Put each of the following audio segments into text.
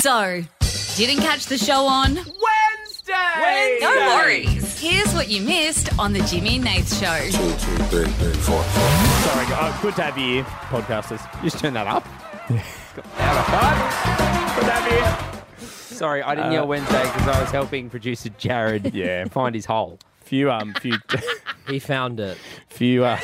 So, didn't catch the show on Wednesday! No worries. Here's what you missed on the Jimmy and Nath Show. 2, 3, 4. Sorry, good to have you here, podcasters. Just turn that up. Good to have you here. Sorry, I didn't yell Wednesday because I was helping producer Jared find his hole. Few He found it. For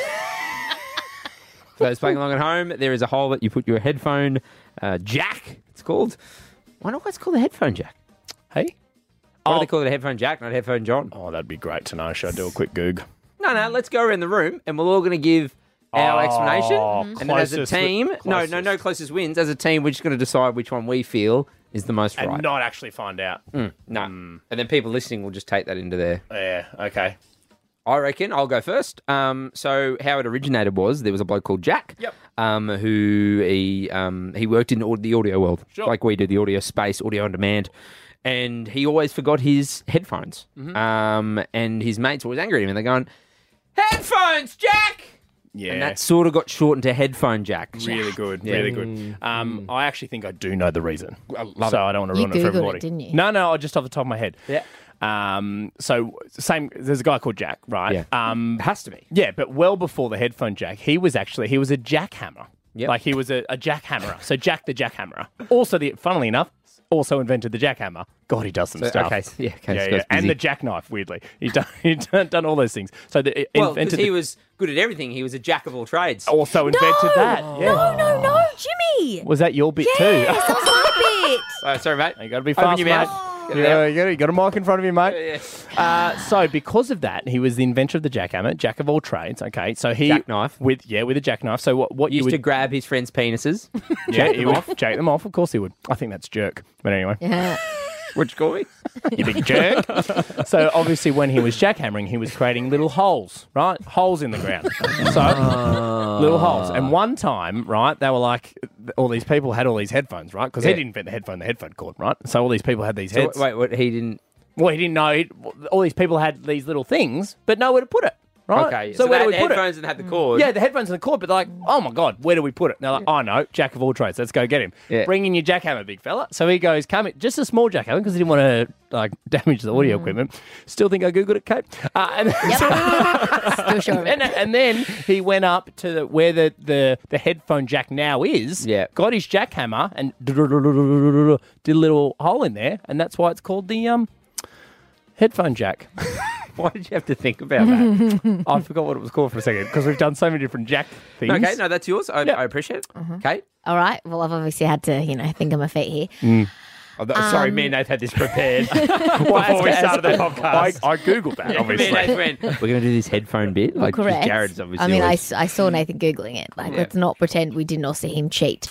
those playing along at home, there is a hole that you put your headphone jack, it's called. Why not it's called a headphone jack? Hey? Why do they call it a headphone jack, not a headphone John? Oh, that'd be great to know. Should I do a quick Goog? No, let's go around the room and we're all going to give our explanation. And then as a closest team, wi- no closest wins. As a team, we're just going to decide which one we feel is the most And right. not actually find out. No. And then people listening will just take that into their... Yeah, okay. I reckon I'll go first. So how it originated was there was a bloke called Jack, who he worked in the audio world, like we do, the audio space, audio on demand, and he always forgot his headphones. And his mates were always angry at him, and they're going, "Headphones, Jack!" Yeah. And that sort of got shortened to Headphone Jack. Really good, really good. I actually think I do know the reason. I love I don't want to You ruin it for Googled everybody. it, didn't you? No, just off the top of my head. Yeah. There's a guy called Jack, right? Yeah. It has to be. Yeah, but well before the headphone jack, he was a jackhammer. Yep. Like he was a jackhammerer. So Jack the jackhammerer. Also, funnily enough, also invented the jackhammer. God, he does some stuff. Okay, Yeah. And the jackknife, weirdly. He's done all those things. So Well, because he was good at everything. He was a jack of all trades. also invented that. Yeah. No, Jimmy. Was that your bit Yes, too? that was my bit. Sorry, mate. You got to be Open fast, your mate. mouth. Get it Yeah, out. you got a mic in front of you, mate. Yeah. So because of that, he was the inventor of the jackhammer, jack of all trades. Okay, so he Jackknife. with a jackknife. So what you Used would to grab his friends' penises. he would jack them off. Of course he would. I think that's jerk. But anyway, Yeah. What'd you call me? you big jerk. So obviously, when he was jackhammering, he was creating little holes, right? Holes in the ground. So little holes. And one time, right, they were like, all these people had all these headphones, right? Because he Yeah. didn't invent the headphone cord, right? So all these people had these So, heads. wait, what? He didn't. Well, he didn't know. All these people had these little things, but nowhere to put it. Right? Okay. So where they do had we put it? headphones and had the cord. Yeah, the headphones and the cord, but they're like, oh my God, where do we put it? And they're like, oh no, jack of all trades, let's go get him. Yeah. Bring in your jackhammer, big fella. So he goes, come in, just a small jackhammer because he didn't want to damage the audio equipment. Still think I Googled it, Kate. Still sure of it. And then he went up to where the headphone jack now is, Yeah. got his jackhammer and did a little hole in there, and that's why it's called the headphone jack. Why did you have to think about that? I forgot what it was called for a second because we've done so many different jack things. Okay, no, that's yours. I appreciate it. Kate? All right. Well, I've obviously had to, think on my feet here. Sorry, me and Nath had this prepared before we started the podcast. I Googled that, Me obviously. and Nath went, we're going to do this headphone bit. Like, Correct. Jared's obviously I mean, always- I saw Nathan Googling it. Like, let's not pretend we didn't all see him cheat.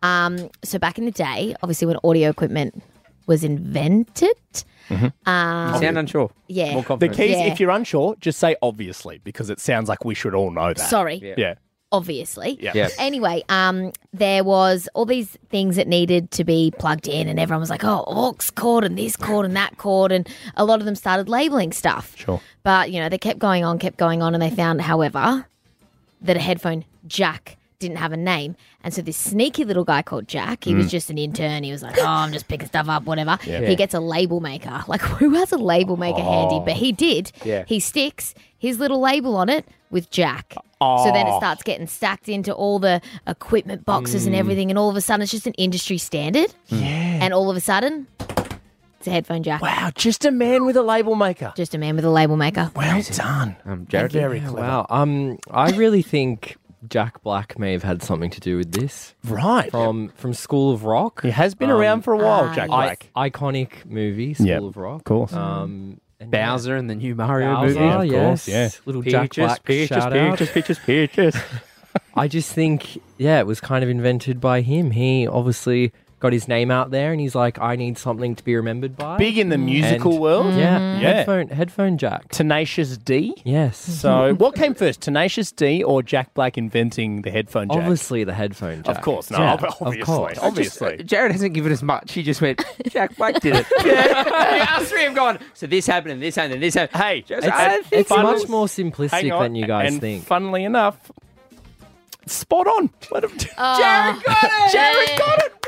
So back in the day, obviously when audio equipment was invented, You sound unsure. yeah. More The confident. keys, Yeah. if you're unsure, just say obviously because it sounds like we should all know that. Sorry, Yeah. obviously. Yeah. Yeah. Anyway, there was all these things that needed to be plugged in, and everyone was like, "Oh, aux cord and this cord and that cord," and a lot of them started labeling stuff. Sure. But they kept going on, and they found, however, that a headphone jack didn't have a name, and so this sneaky little guy called Jack, he was just an intern. He was like, "Oh, I'm just picking stuff up, whatever." He gets a label maker. Like, who has a label maker handy? But he did. Yeah. He sticks his little label on it with Jack. So then it starts getting stacked into all the equipment boxes and everything, and all of a sudden it's just an industry standard. Yeah. And all of a sudden, it's a headphone jack. Wow, just a man with a label maker. Just a man with a label maker. Well done. Jared? Very clever. Wow. I really think Jack Black may have had something to do with this. Right. From School of Rock. He has been around for a while, Jack yeah. Black. Iconic movie, School Yep, of Rock. of course. And Bowser and the new Mario Bowser, movie. of course, yes. yeah. Little Jack Black shout out. Peaches. I just think, it was kind of invented by him. He obviously got his name out there and he's like, I need something to be remembered by. Big in the musical And- world. Yeah. Yeah. Headphone jack. Tenacious D. Yes. So what came first, Tenacious D or Jack Black inventing the headphone jack? Obviously the headphone jack. Of course. No, Yeah, obviously. Of course. Obviously. Jared hasn't given us much. He just went, Jack Black did it. Yeah. Us three have gone, so this happened and this happened and this happened. Hey, It's Fun- much more hang simplistic on. than you guys and think. funnily enough, spot on. Let him Jared got it! Jared got it. Well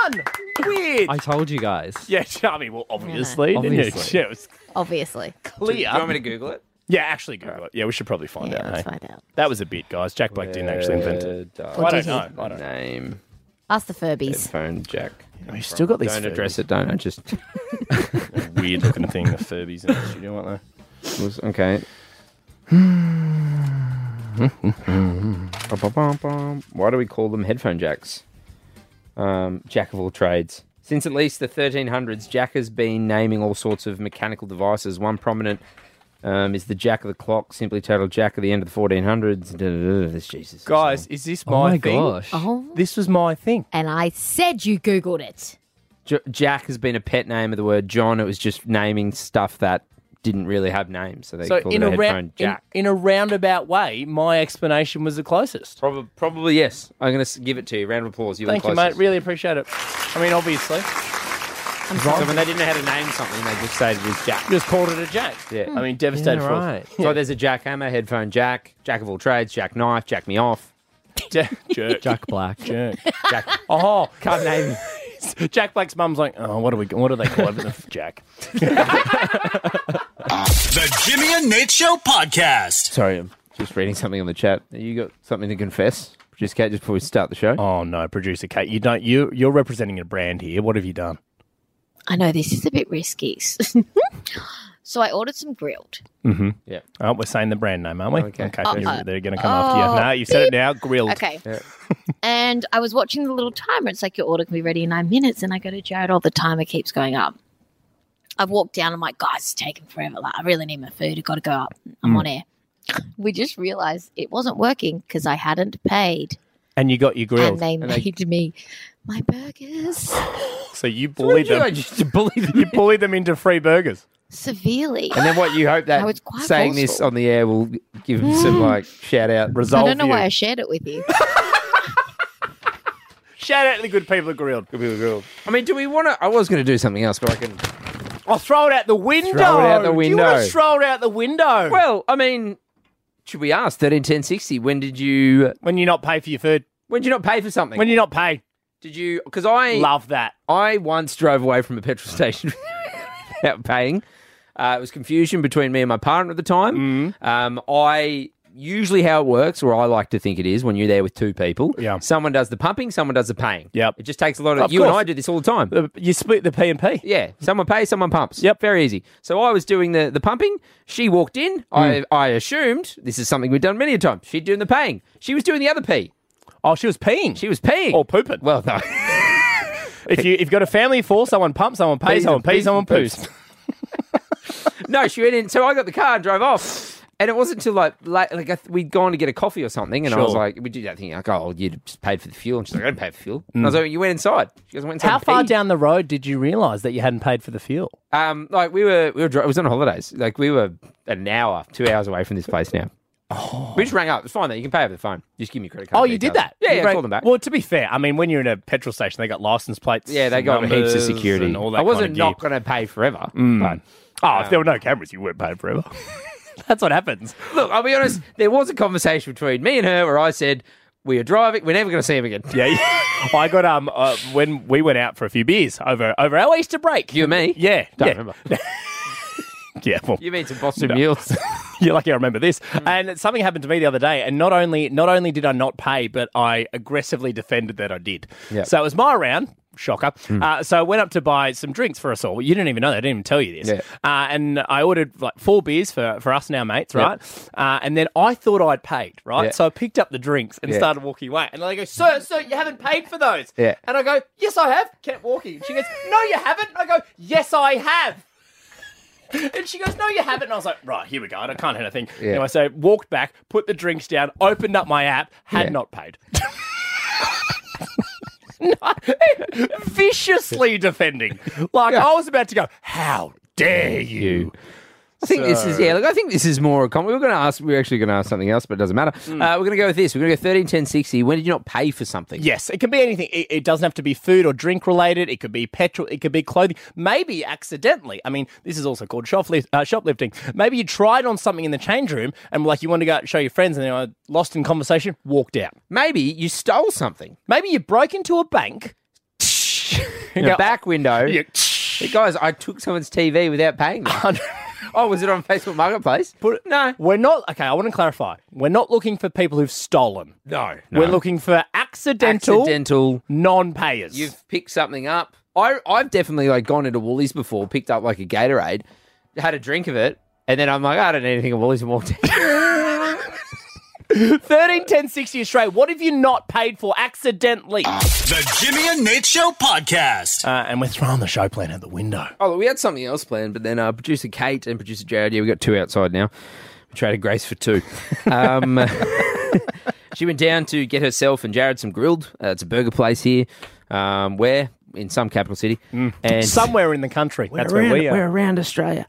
won. Weird. I told you guys. Yeah, I mean, well, obviously. No. Didn't you? Obviously. Yeah, it was Obviously. clear. Do you want me to Google it? Yeah, actually Google it. Yeah, we should probably find out. Let's Hey? find out. That was a bit, guys. Jack Black didn't actually invent it. Or I did don't he? know. I don't know. Name. Ask the Furbies. Headphone jack. We've still got these Don't address it, don't I? Just weird looking thing, the Furbies in the studio, aren't they? was okay. Why do we call them headphone jacks? Jack of all trades. Since at least the 1300s, Jack has been naming all sorts of mechanical devices. One prominent is the Jack of the clock, simply titled Jack of the end of the 1400s. This Jesus. Guys, is this Oh my thing? gosh. Oh, This was my thing. and I said you Googled it. Jack has been a pet name of the word John. It was just naming stuff that didn't really have names, so they So called in it a, a headphone jack. in a roundabout way, my explanation was the closest. Probably yes. I'm going to give it to you. Round of applause. You were Thank the you, closest. mate. Really appreciate it. I mean, obviously, So when they didn't know how to name something, they just said it was Jack. just called it a Jack. Yeah. I mean, devastated Yeah, for right. So there's a jackhammer, headphone jack, jack of all trades, jack knife, jack me off. Jerk. Jack Black. Jerk. Jack. Oh, Can't name him. Jack Black's mum's like, oh, what do they call it? Jack. The Jimmy and Nate Show podcast. Sorry, I'm just reading something on the chat. You got something to confess? Producer Kate, just before we start the show? Oh no, producer Kate, you're representing a brand here. What have you done? I know this is a bit risky. So I ordered some grilled. Yeah. Oh, we're saying the brand name, aren't we? Okay. They're going to come after you. No, you said it now. Grilled. Okay. Yeah. And I was watching the little timer. It's like your order can be ready in 9 minutes. And I go to Jared, all the timer keeps going up. I've walked down. I'm like, guys, it's taking forever. Like, I really need my food. I've got to go up. I'm on air. We just realized it wasn't working because I hadn't paid. And you got your grilled. And they made me my burgers So you bullied them. You bullied them into free burgers. severely. And then what, you hope No, it's that quite saying this forceful. on the air will give him some, shout out. I Resolve don't know you. why I shared it with you. Shout out to the good people at Grilled. I mean, do we want to... I was going to do something else, but I can... I'll throw it out the window. Throw it out the Do you window. want to throw it out the window? Well, I mean, should we ask 131060? When did you not pay for your food. not pay for something? When you not pay. Did you... Because I... Love that. I once drove away from a petrol station without paying. It was confusion between me and my partner at the time. I usually how it works, or I like to think it is, when you're there with two people. Yeah. Someone does the pumping, someone does the paying. Yep. It just takes a lot of. Of You course. and I do this all the time. You split the P&P. Yeah. Someone pays, someone pumps. Yep. Very easy. So I was doing the pumping. She walked in. I assumed this is something we've done many a time. She'd doing the paying. She was doing the other pee. Oh, she was peeing. She was peeing. Or pooping. Well, no. If you've got a family of four, someone pumps, someone pays, Pees someone and pees, pees someone and poops. No, she went in. So I got the car and drove off. And it wasn't until we'd gone to get a coffee or something, and I was Sure. like, we did that thing. Like, oh, you just paid for the fuel. And she's like, I didn't pay for fuel. And I was like, you went inside. She goes, I went inside. How and far peed. down the road did you realise that you hadn't paid for the fuel? We were it was on holidays. Like we were an hour, 2 hours away from this place now. We just rang up. It's fine though. You can pay over the phone. Just give me your credit card. Oh, you did details. that? Yeah, You I rang- called them back. Well, to be fair, I mean, when you're in a petrol station, they got license plates. Yeah, they got heaps of numbers security. and all that I wasn't kind of not gear. going to pay forever. But Oh, if there were no cameras, you weren't paying forever. That's what happens. look, I'll be honest. There was a conversation between me and her where I said, we are driving. We're never going to see him again. Yeah, I got when we went out for a few beers over our Easter break. You and me? Yeah, Don't yeah. remember. Yeah, well, You mean some Boston Mules? you're lucky I remember this. And something happened to me the other day, and not only did I not pay, but I aggressively defended that I did. Yep. So it was my round. Shocker. So I went up to buy some drinks for us all. You didn't even know that. I didn't even tell you this. Yeah. And I ordered like 4 beers for us and our mates, right? And then I thought I'd paid, right? Yeah. So I picked up the drinks and Yeah. started walking away. And they go, sir, you haven't paid for those. Yeah. And I go, yes, I have. Kept walking. She goes, no, you haven't. I go, yes, I have. And she goes, no, you haven't. And I was like, right, here we go. I can't hit anything. Yeah. Anyway, so walked back, put the drinks down, opened up my app, had Yeah. not paid. Viciously defending. Like, Yeah. I was about to go, how dare you? I think this is look, I think this is more a comment. We're actually going to ask something else, but it doesn't matter. We're going to go with this. We're going to go 131060. When did you not pay for something? Yes, it can be anything. It doesn't have to be food or drink related. It could be petrol. It could be clothing. Maybe accidentally. I mean, this is also called shoplifting. Maybe you tried on something in the change room and you want to go out and show your friends and then I lost in conversation, walked out. Maybe you stole something. Maybe you broke into a bank, in the back window. Hey, guys, I took someone's TV without paying them. Oh, was it on Facebook Marketplace? No. We're not, okay, I want to clarify. We're not looking for people who've stolen. No. We're looking for accidental non-payers. You've picked something up. I've definitely gone into Woolies before, picked up a Gatorade, had a drink of it, and then I'm like, I don't need anything at Woolies and walked out. 13 10 60 Australia. What have you not paid for accidentally? The Jimmy and Nate Show podcast. And we're throwing the show plan out the window. Oh, look, we had something else planned, but then producer Kate and producer Jared, we got 2 outside now. We traded Grace for 2. She went down to get herself and Jared some grilled. It's a burger place here. Where? In some capital city. And somewhere in the country. That's where we are. We're around Australia.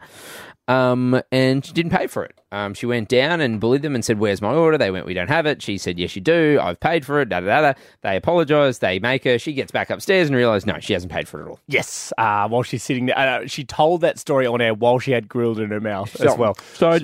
And she didn't pay for it. She went down and bullied them and said, "Where's my order?" They went, "We don't have it." She said, "Yes, you do. I've paid for it." They apologise. They make her. She gets back upstairs and realised, no, she hasn't paid for it at all. Yes. While she's sitting there, she told that story on air while she had grilled in her mouth as well.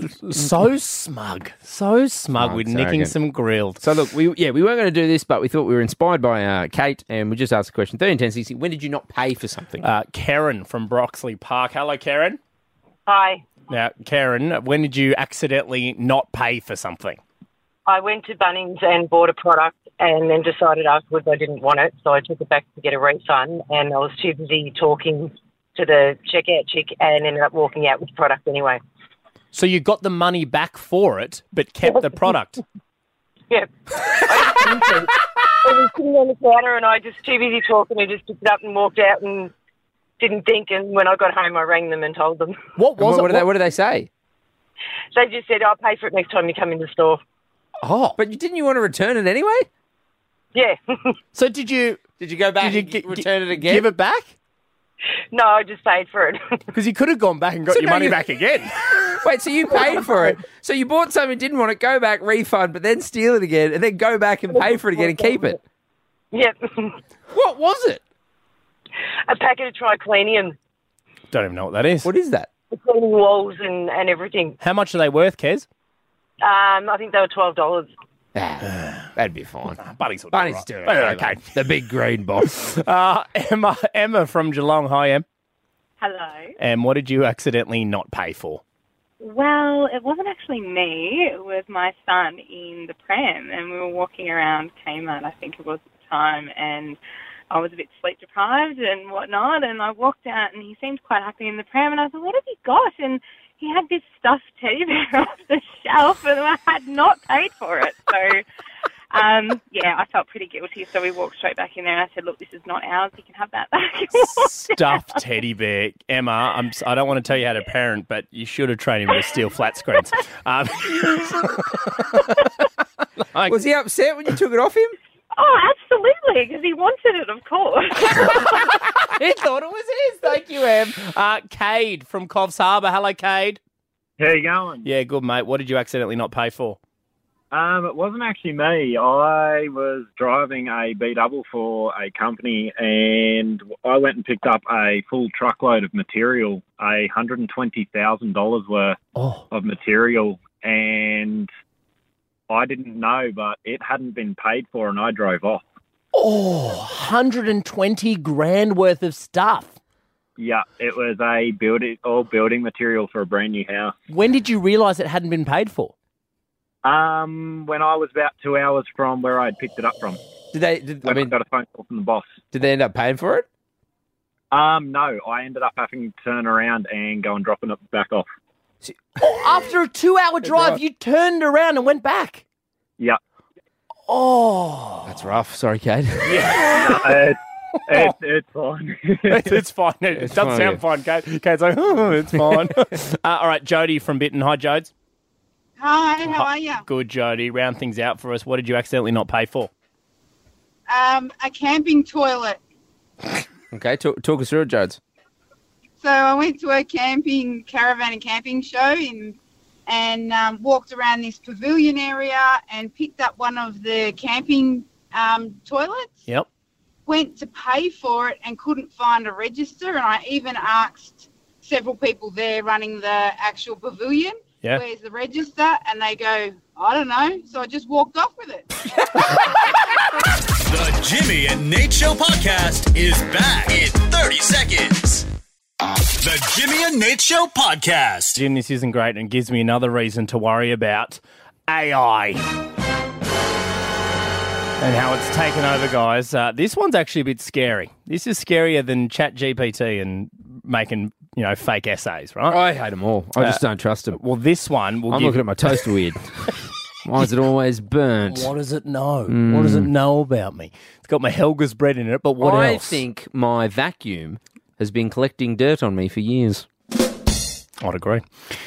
So smug. So smug with nicking some grilled. So look, we weren't going to do this, but we thought we were inspired by Kate, and we just asked the question: 13 10 60. When did you not pay for something? Karen from Broxley Park. Hello, Karen. Hi. Now, Karen, when did you accidentally not pay for something? I went to Bunnings and bought a product and then decided afterwards I didn't want it, so I took it back to get a refund, and I was too busy talking to the checkout chick and ended up walking out with the product anyway. So you got the money back for it, but kept the product? Yep. I was sitting on the counter and I just too busy talking and just picked it up and walked out and didn't think, and when I got home I rang them and told them. What did they say? They just said, "I'll pay for it next time you come in the store." Oh, but didn't you want to return it anyway? Yeah. So did you go back and return it again? Give it back? No, I just paid for it. Because you could have gone back and got your money back again. Wait, so you paid for it? So you bought something, didn't want it, go back, refund, but then steal it again, and then go back and pay for it again and keep it? Yep. What was it? A packet of triclinium. Don't even know what that is. What is that? For cleaning walls and everything. How much are they worth, Kez? I think they were $12. That'd be fine. Buddy's doing okay. The big green box. Emma from Geelong. Hi, Em. Hello. And what did you accidentally not pay for? Well, it wasn't actually me. It was my son in the pram, and we were walking around Kmart, I think it was at the time, and I was a bit sleep deprived and whatnot, and I walked out and he seemed quite happy in the pram, and I thought, "What have you got?" And he had this stuffed teddy bear off the shelf, and I had not paid for it. So, I felt pretty guilty. So we walked straight back in there, and I said, "Look, this is not ours. You can have that back." Stuffed teddy bear. Emma, I don't want to tell you how to parent, but you should have trained him to steal flat screens. Was he upset when you took it off him? Oh, absolutely, because he wanted it, of course. He thought it was his. Thank you, Em. Cade from Coffs Harbour. Hello, Cade. How you going? Yeah, good, mate. What did you accidentally not pay for? It wasn't actually me. I was driving a B-double for a company, and I went and picked up a full truckload of material, $120,000 worth of material, and I didn't know, but it hadn't been paid for, and I drove off. Oh, 120 grand worth of stuff. Yeah, it was all building material for a brand new house. When did you realise it hadn't been paid for? When I was about 2 hours from where I'd picked it up from. I got a phone call from the boss. Did they end up paying for it? No, I ended up having to turn around and go and dropping it back off. After a 2-hour drive, you turned around and went back? Yeah. Oh. That's rough. Sorry, Kate. Yeah. It's fine. It's fine. It doesn't sound fine, Kate. Kate's like, "Oh, it's fine." All right, Jody from Bitten. Hi, Jodes. Hi, how are you? Good, Jody. Round things out for us. What did you accidentally not pay for? A camping toilet. Okay, talk us through it, Jodes. So I went to a caravan and camping show and walked around this pavilion area and picked up one of the camping toilets. Yep. Went to pay for it and couldn't find a register, and I even asked several people there running the actual pavilion, where's the register? And they go, "I don't know." So I just walked off with it. The Jimmy and Nate Show podcast is back in 30 seconds. The Jimmy and Nate Show podcast. Jim, this isn't great and gives me another reason to worry about AI. And how it's taken over, guys. This one's actually a bit scary. This is scarier than ChatGPT and making, fake essays, right? I hate them all. I just don't trust them. Well, this one will I'm looking at my toaster weird. Why is it always burnt? What does it know? What does it know about me? It's got my Helga's bread in it, but what else? I think my vacuum has been collecting dirt on me for years. I'd agree.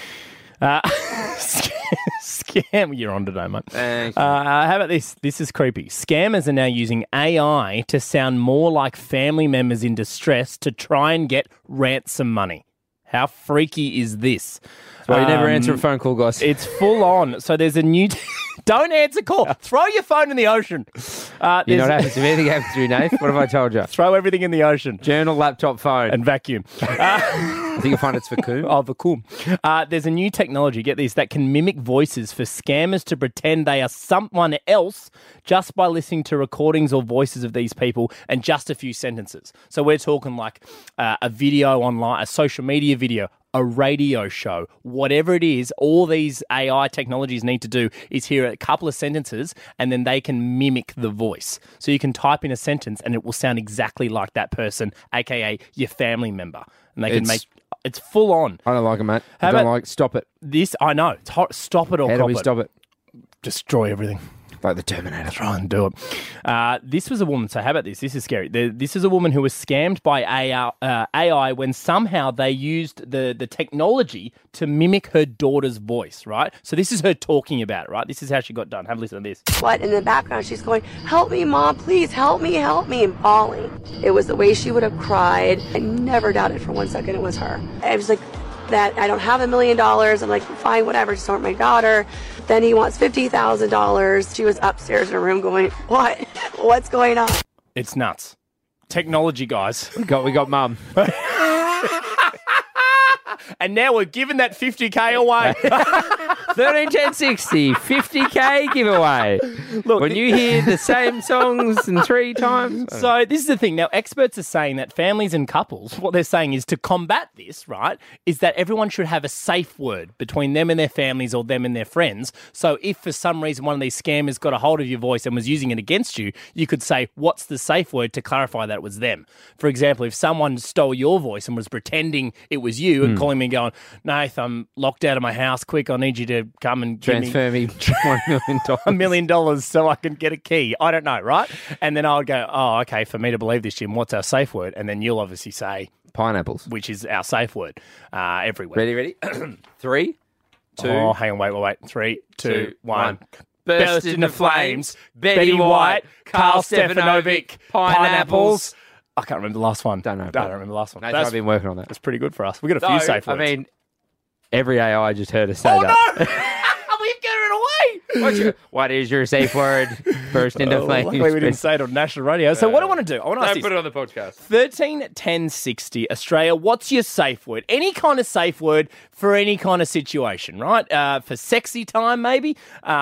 Scam, you're on today, mate. Thank you. How about this? This is creepy. Scammers are now using AI to sound more like family members in distress to try and get ransom money. How freaky is this? Well, you never answer a phone call, guys. It's full on. So there's a new... Don't answer call. Throw your phone in the ocean. You know what happens if anything happens to you, Nate? What have I told you? Throw everything in the ocean. Journal, laptop, phone. And vacuum. I think you'll find it's vacuum. Oh, vacuum. There's a new technology, get this, that can mimic voices for scammers to pretend they are someone else just by listening to recordings or voices of these people and just a few sentences. So we're talking like a video online, a social media video, a radio show, whatever it is, all these AI technologies need to do is hear a couple of sentences and then they can mimic the voice. So you can type in a sentence and it will sound exactly like that person, aka your family member. And they can make... It's full on. I don't like it, mate. I don't like Stop it. This, I know. It's hot. Stop it or How do we stop it? Destroy everything. Like the Terminator. Try and do it. This was a woman. So how about this? This is scary. This is a woman who was scammed by AI when somehow they used the technology to mimic her daughter's voice, right? So this is her talking about it, right? This is how she got done. Have a listen to this. What in the background? She's going, "Help me, Mom, please help me," and bawling. It was the way she would have cried. I never doubted for 1 second it was her. I was like, that I don't have $1 million. I'm like, fine, whatever, just don't hurt my daughter. Then he wants $50,000. She was upstairs in her room going, what? What's going on? It's nuts. Technology, guys. We got Mum. And now we're giving that 50K away. 13, 10, 60, 50K giveaway. Look, when you hear the same songs and 3 times. So this is the thing. Now, experts are saying that families and couples, what they're saying is to combat this, right, is that everyone should have a safe word between them and their families or them and their friends. So if for some reason one of these scammers got a hold of your voice and was using it against you, you could say, what's the safe word to clarify that it was them? For example, if someone stole your voice and was pretending it was you and calling me going, Nath, I'm locked out of my house. Quick, I need you to come and transfer me $1 million. $1 million so I can get a key. I don't know, right? And then I would go, oh, okay, for me to believe this, Jim, what's our safe word? And then you'll obviously say pineapples, which is our safe word everywhere. Ready? 3, 2. Oh, hang on, wait. 3, 2, 1. Burst into flames. Betty White, Carl Stefanovic, pineapples. I can't remember the last one. Don't remember the last one. No, I've been working on that. That's pretty good for us. We got a few safe words. I mean, every AI just heard us say that. No! We've given it away. What is your safe word? Burst into flames. Luckily we didn't say it on national radio. So what do I want to do? I want to ask put it on the podcast. 13 10 60 Australia. What's your safe word? Any kind of safe word for any kind of situation, right? For sexy time, maybe.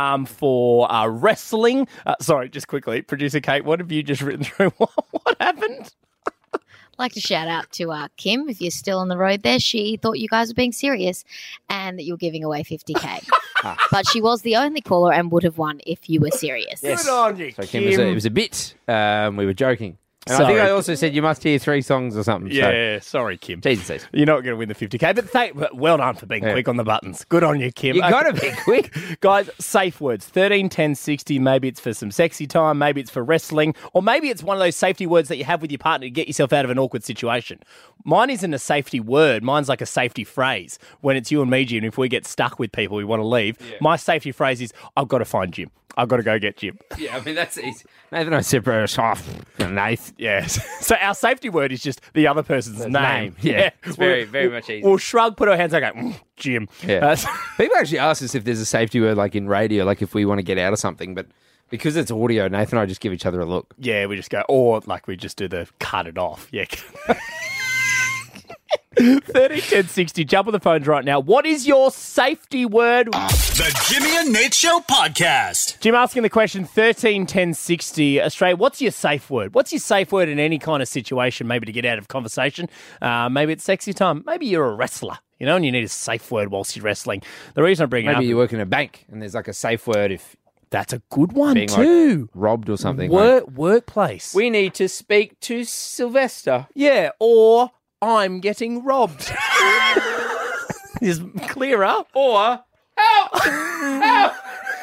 For wrestling. Sorry, just quickly, producer Kate. What have you just written through? What happened? Like to shout out to Kim, if you're still on the road there. She thought you guys were being serious and that you were giving away 50K. But she was the only caller and would have won if you were serious. Yes. Good on you, so Kim. It was a bit. We were joking. And I think I also said you must hear 3 songs or something. Yeah, sorry, Kim. Jesus. You're not going to win the 50K, but well done for being quick on the buttons. Good on you, Kim. You got to be quick. Guys, safe words. 13 10 60. Maybe it's for some sexy time. Maybe it's for wrestling. Or maybe it's one of those safety words that you have with your partner to get yourself out of an awkward situation. Mine isn't a safety word. Mine's like a safety phrase. When it's you and me, Jim, if we get stuck with people we want to leave, my safety phrase is, I've got to find Jim. I've got to go get Jim. Yeah, I mean, that's easy. Nathan, I separate us off. Nathan. Yes. So our safety word is just the other person's name. Yeah. It's very, very much easier. We'll shrug, put our hands up, go, Jim. Yeah. People actually ask us if there's a safety word like in radio, like if we want to get out of something, but because it's audio, Nathan and I just give each other a look. Yeah, we just go, or like we just do the cut it off. Yeah. 30 10 60. Jump on the phones right now. What is your safety word? The Jimmy and Nate Show podcast. Jim asking the question 13 10 60. Australia, what's your safe word? What's your safe word in any kind of situation, maybe to get out of conversation? Maybe it's sexy time. Maybe you're a wrestler, you know, and you need a safe word whilst you're wrestling. The reason I bring it up... Maybe you work in a bank and there's like a safe word if... That's a good one being too. Like robbed or something. Workplace. We need to speak to Sylvester. Yeah, or I'm getting robbed. Is clearer. Or help! Help!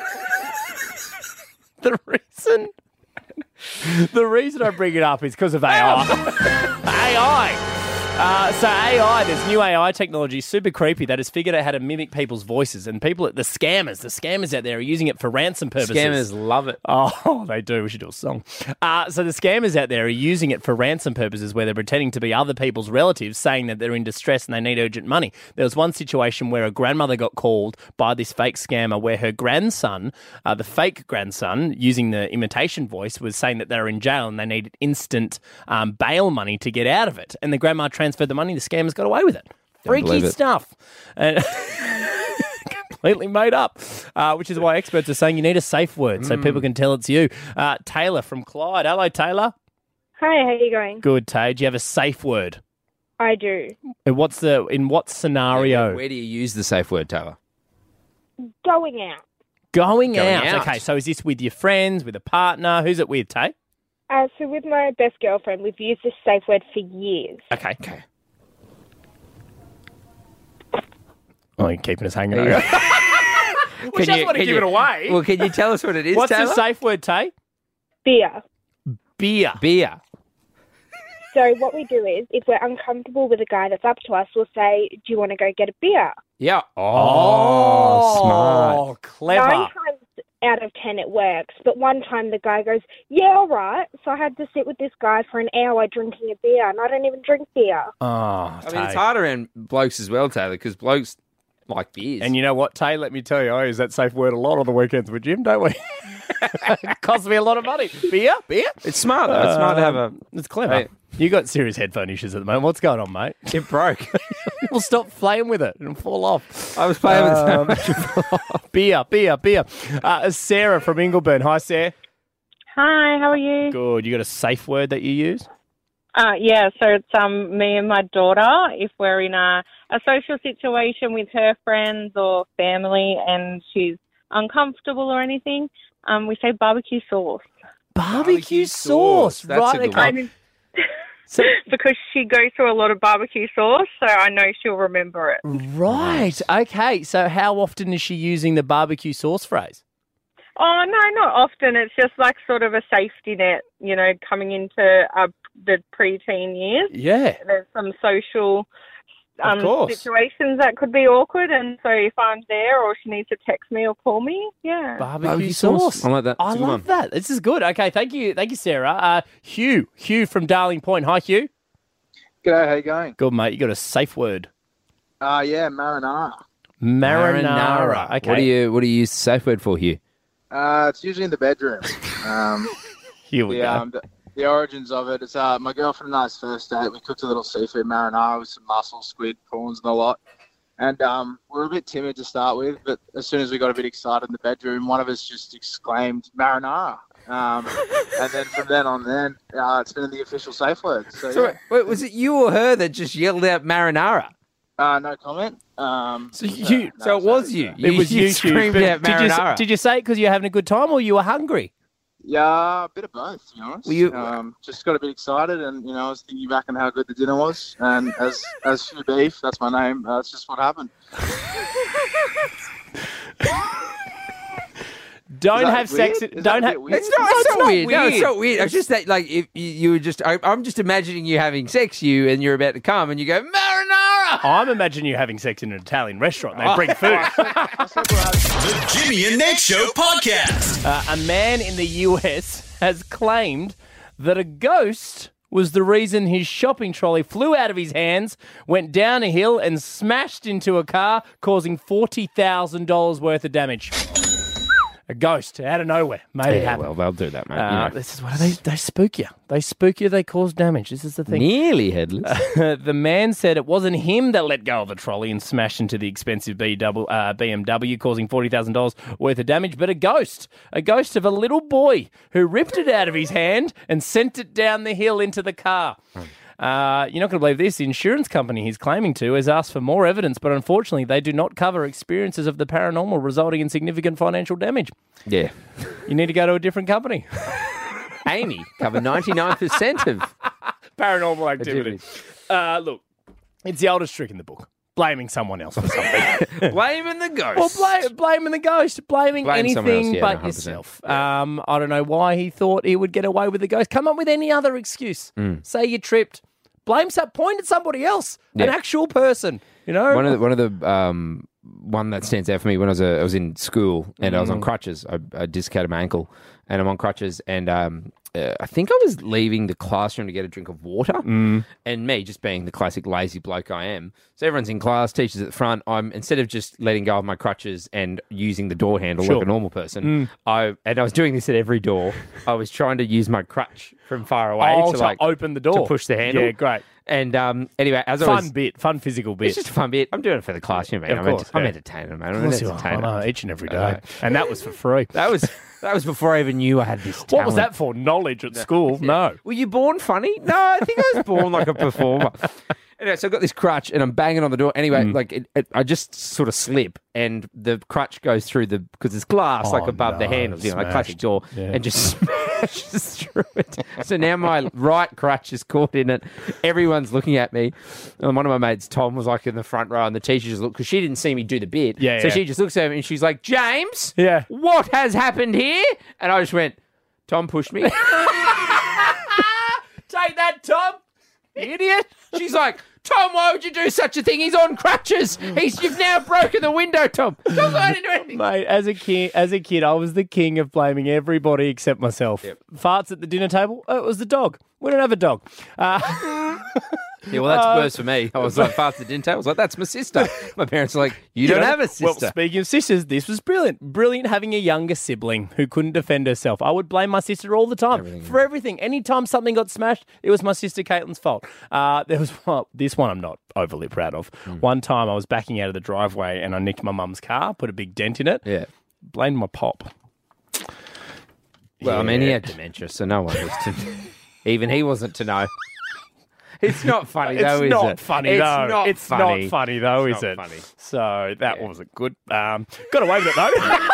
The reason I bring it up is because of AI. AI. So AI, there's new AI technology, super creepy, that has figured out how to mimic people's voices. And people, the scammers out there are using it for ransom purposes. Scammers love it. Oh, they do. We should do a song. So the scammers out there are using it for ransom purposes where they're pretending to be other people's relatives, saying that they're in distress and they need urgent money. There was one situation where a grandmother got called by this fake scammer where her grandson, the fake grandson, using the imitation voice, was saying that they were in jail and they needed instant bail money to get out of it. And the grandma transferred the money. The scammers got away with it. Freaky stuff. And completely made up, which is why experts are saying you need a safe word so people can tell it's you. Taylor from Clyde. Hello, Taylor. Hi, how are you going? Good, Tay. Do you have a safe word? I do. In what scenario? Where do you use the safe word, Taylor? Going out. Going out. Okay, so is this with your friends, with a partner? Who's it with, Tay? So with my best girlfriend, we've used this safe word for years. Okay. Oh, you're keeping us hanging over. We just want to give it away. Well, can you tell us what it is, What's Taylor? the safe word, Tay? Beer. Beer. So what we do is, if we're uncomfortable with a guy that's up to us, we'll say, do you want to go get a beer? Yeah. Oh, smart. Clever. 9 times out of 10 it works, but one time the guy goes, yeah, all right. So I had to sit with this guy for an hour drinking a beer, and I don't even drink beer. Oh, I mean, it's hard around blokes as well, Taylor, because blokes like beers. And you know what, Tay? Let me tell you, I use that safe word a lot on the weekends with Jim, don't we? It costs me a lot of money. Beer? It's smart, though. It's smart to have a... It's clever. Hey. You got serious headphone issues at the moment. What's going on, mate? It broke. Well, stop playing with it and fall off. I was playing with it. Beer. Sarah from Ingleburn. Hi, Sarah. Hi, how are you? Good. You got a safe word that you use? Yeah, so it's me and my daughter. If we're in a social situation with her friends or family and she's uncomfortable or anything, we say barbecue sauce. Barbecue sauce. That's right, a good okay. one. So, because she goes through a lot of barbecue sauce, so I know she'll remember it. Right. Okay. So how often is she using the barbecue sauce phrase? Oh, no, not often. It's just like sort of a safety net, you know, coming into the preteen years. Yeah. There's some social Of course. situations that could be awkward, and so if I'm there or she needs to text me or call me, yeah. Barbecue sauce. I like that. I love that. This is good. Okay, thank you, Sarah. Hugh from Darling Point. Hi, Hugh. G'day, how you going? Good, mate. You got a safe word. Yeah, marinara. Marinara. Okay. What do you use the safe word for, Hugh? It's usually in the bedroom. Here we go. The origins of it, it's my girlfriend and I's first date. We cooked a little seafood marinara with some mussel, squid, prawns and a lot. And we were a bit timid to start with, but as soon as we got a bit excited in the bedroom, one of us just exclaimed marinara. And then from then on, it's been the official safe word. So yeah. Wait, was it you or her that just yelled out marinara? No comment. So it was you. It was you, screamed Hugh. out marinara. Did you say it because you were having a good time or you were hungry? Yeah, a bit of both, to be honest. Were you... Just got a bit excited, and I was thinking back on how good the dinner was. And as Hugh Beef, that's my name. That's just what happened. Don't have sex. Don't have. It's not weird. No, it's not weird. It's just that, like, if you were just, I'm just imagining you having sex, and you're about to come, and you go marinara. I'm imagining you having sex in an Italian restaurant. They bring food. The Jimmy and Nate Show podcast. A man in the US has claimed that a ghost was the reason his shopping trolley flew out of his hands, went down a hill, and smashed into a car, causing $40,000 worth of damage. A ghost out of nowhere made it happen. Well, they'll do that, mate. This is what they spook you. They spook you. They cause damage. This is the thing. Nearly headless. The man said it wasn't him that let go of the trolley and smashed into the expensive BMW, causing $40,000 worth of damage, but a ghost of a little boy who ripped it out of his hand and sent it down the hill into the car. You're not going to believe this. The insurance company he's claiming to has asked for more evidence, but unfortunately they do not cover experiences of the paranormal resulting in significant financial damage. Yeah. You need to go to a different company. Amy covered 99% of paranormal activity. Look, it's the oldest trick in the book. Blaming someone else for something. Blaming the ghost. Well, blaming the ghost. Blaming anything else, but 100%. yourself. I don't know why he thought he would get away with the ghost. Come up with any other excuse. Say you tripped. Point at somebody else. An actual person. You know? One of the one that stands out for me when I was in school and I was on crutches. I dislocated my ankle and I'm on crutches and I think I was leaving the classroom to get a drink of water and me just being the classic lazy bloke I am. So everyone's in class, teachers at the front. I'm instead of just letting go of my crutches and using the door handle like a normal person, I was doing this at every door. I was trying to use my crutch from far away to open the door. To push the handle. Yeah, great. And anyway, fun physical bit. It's just a fun bit. I'm doing it for the classroom, man. I'm entertaining, man. I'm an entertainer. Each and every day. And that was for free. That was before I even knew I had this talent. What was that for? Knowledge at school? No. Were you born funny? No, I think I was born like a performer. Anyway, so I've got this crutch and I'm banging on the door. Anyway, I just sort of slip and the crutch goes through because there's glass above the handles, like classic door, and just smashes through it. So now my right crutch is caught in it. Everyone's looking at me. And one of my mates, Tom, was like in the front row and the teacher just looked because she didn't see me do the bit. So she just looks at me and she's like, James, what has happened here? And I just went, Tom pushed me. Take that, Tom. Idiot. She's like, Tom, why would you do such a thing? He's on crutches. You've now broken the window, Tom. Tom, I didn't do anything. Mate, as a kid, I was the king of blaming everybody except myself. Farts at the dinner table, it was the dog. We don't have a dog. Yeah, well, that's worse for me. I was like, farts at the dinner table. I was like, that's my sister. My parents were like, you don't have a sister. Well, speaking of sisters, this was brilliant. Brilliant having a younger sibling who couldn't defend herself. I would blame my sister all the time for everything. Anytime something got smashed, it was my sister Caitlin's fault. There was this one I'm not overly proud of. One time I was backing out of the driveway and I nicked my mum's car, put a big dent in it. Yeah. Blamed my pop. Well, I mean, he had dementia, so no one was to... Even he wasn't to know. It's not funny, though, is it? It's not funny, though. It's not funny, though, is it? Funny. So that wasn't good. Got away with it, though.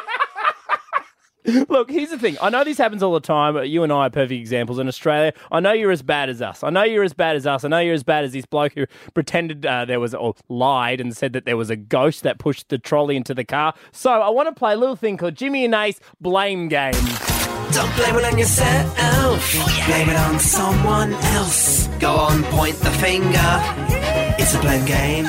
Look, here's the thing. I know this happens all the time. You and I are perfect examples. In Australia, I know you're as bad as us. I know you're as bad as us. I know you're as bad as this bloke who pretended or lied and said that there was a ghost that pushed the trolley into the car. So I want to play a little thing called Jimmy and Ace Blame Game. Don't blame it on yourself. Blame it on someone else. Go on, point the finger. It's a blame game.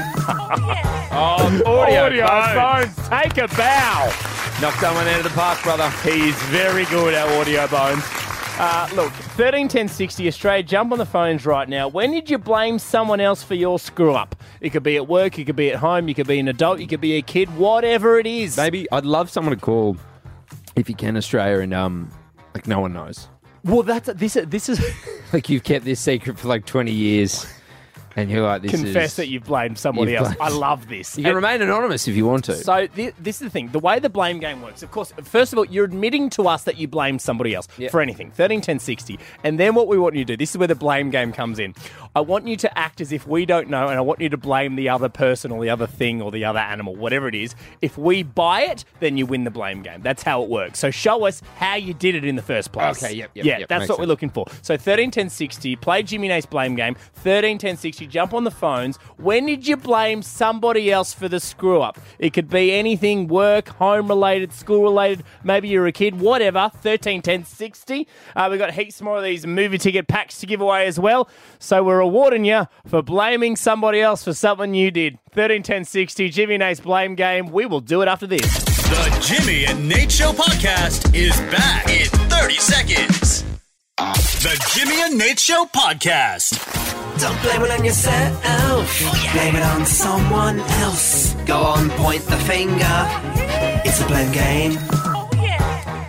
Audio Bones, take a bow. Knocked someone out of the park, brother. He's very good at Audio Bones. Look, 131060 Australia, jump on the phones right now. When did you blame someone else for your screw-up? It could be at work, you could be at home, you could be an adult, you could be a kid, whatever it is. Maybe I'd love someone to call, if you can, Australia, and like no one knows. Well, this is like you've kept this secret for like 20 years. And you're like, confess that you've blamed somebody else. I love this. You can remain anonymous if you want to. So this is the thing. The way the blame game works, of course, first of all, you're admitting to us that you blamed somebody else for anything. 131060. And then what we want you to do, this is where the blame game comes in. I want you to act as if we don't know, and I want you to blame the other person or the other thing or the other animal, whatever it is. If we buy it, then you win the blame game. That's how it works. So show us how you did it in the first place. Okay, yep, that's what we're looking for. So 131060, play Jimmy and Ace blame game. 131060, jump on the phones. When did you blame somebody else for the screw-up? It could be anything, work, home-related, school-related, maybe you're a kid, whatever. 131060. We've got heaps more of these movie ticket packs to give away as well. So we're rewarding you for blaming somebody else for something you did. 131060, Jimmy and Ace blame game. We will do it after this. The Jimmy and Nate Show podcast is back in 30 seconds. The Jimmy and Nate Show podcast. Don't blame it on yourself. Blame it on someone else. Go on, point the finger. It's a blame game.